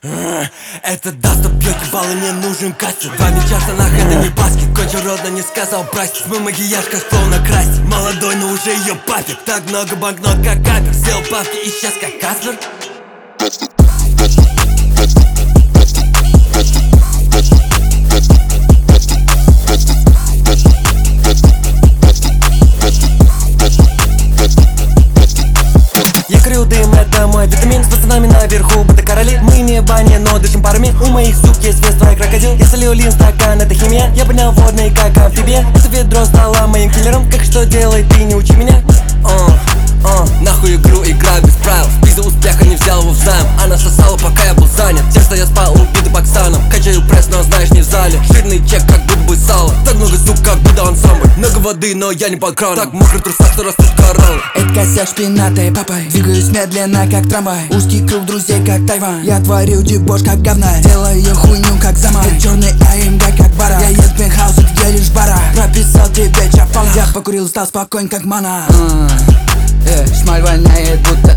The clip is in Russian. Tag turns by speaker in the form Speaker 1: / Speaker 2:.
Speaker 1: Это доступ, бьёт ебало, не нужен кастинг. 2 мяча в штанах, это не баскет. Кончил родно, не сказал прости. Мой макияж как словно красить. Молодой, но уже ее папик. Так много банкнот, как капер. Сделал бабки и сейчас как Каспер. Я крыл дым, это мой витамин. С пацанами наверху, будто короли. Мы не бани, но дышим парами. У моих сук есть вес, твой крокодил. Я солил лин, стакан, это химия. Я поднял водный, как амфибия. Это ведро стало моим киллером. Как что делай, ты не учи меня. Нахуй игру, играю без правил. Спиза успеха, не взял его в займ. Она сосала, пока я был занят. Тем, что я спал, убитый боксаном. Качаю пресс, но знаешь, не в зале. Жирный чек, как будто бы сало. Так много сук, как будто ансамбль. Много воды, но я не под краном. Так мокрый в трусах, что растут короны.
Speaker 2: Это косяк шпинатой папой. Двигаюсь медленно, как трамвай. Узкий круг друзей, как Тайвань. Я творю дебош, как говна. Делаю хуйню, как замай. Это черный АМГ, как бара. Я еду в пентхаус, где лишь бара. Прописал тебе чапала. Я покурил, стал спокоен, как мана. Шмаль воняет, будто